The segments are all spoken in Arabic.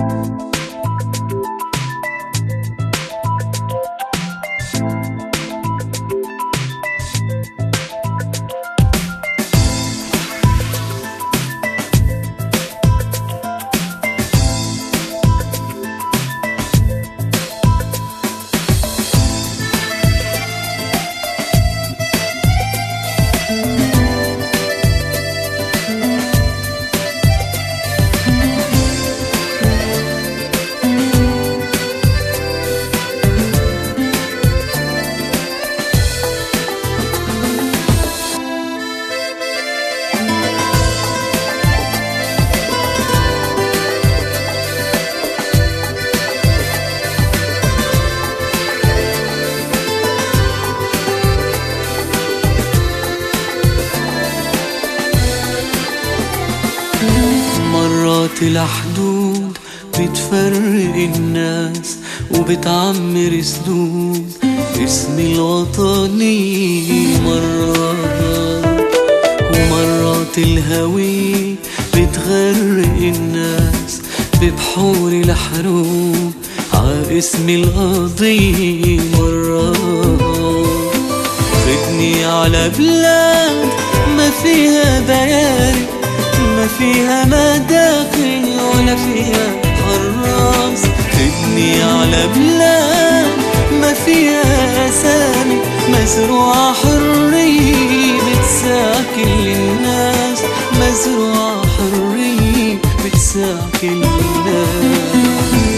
مرات الحدود بتفرق الناس وبتعمر سدود اسم الوطني مرات، ومرات الهوية بتغرق الناس ببحور الحروب ع اسم القضية مرات. خدني على بلاد ما فيها بياري، ما فيها مداخل ولا فيها حراس. خدني على بلاد ما فيها أسامي، مزروعة حرية بتساكن للناس، مزروعة حرية بتساكن للناس.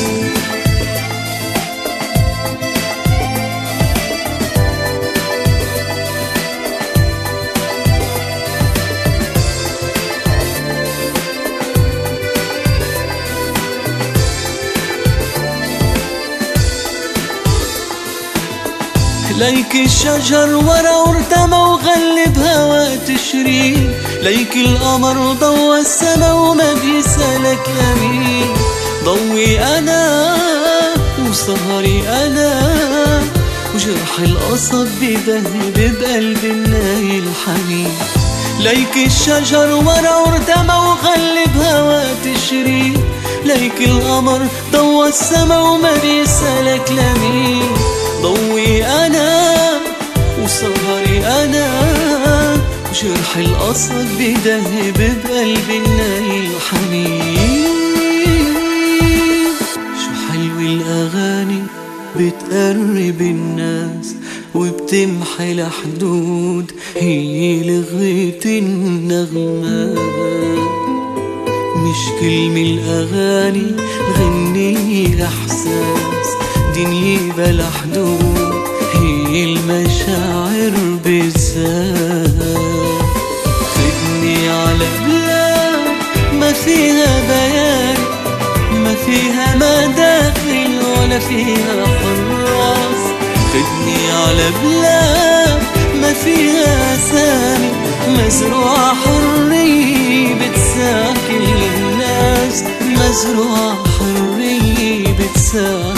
ليك الشجر ورا ارتمى وغلب هوا تشرين، ليك القمر ضوى السما وما بيسألك لمين. ضوي أنا وسهري أنا وجرح القصب ببهب بقلب الناي الحنين. ليك الشجر ورا ارتمى وغلب هوا تشرين، ليك القمر ضوى السما وما بيسألك لمين. ضوي أنا وسهري أنا وجرح القصد بدهب بقلب الناي الحنين. شو حلو الأغاني بتقرب الناس وبتمحي الحدود، هي لغة النغمات. مش كلمة الأغاني غني إحساس، دنيا بلا حدود هي المشاعر بالذات. خدني على بلاد ما فيها بيان، ما فيها مداخل ولا فيها حراس. خدني على بلاد ما فيها أسامي، مزروعة حرية بتساكن للناس، مزروعة حرية بتساكن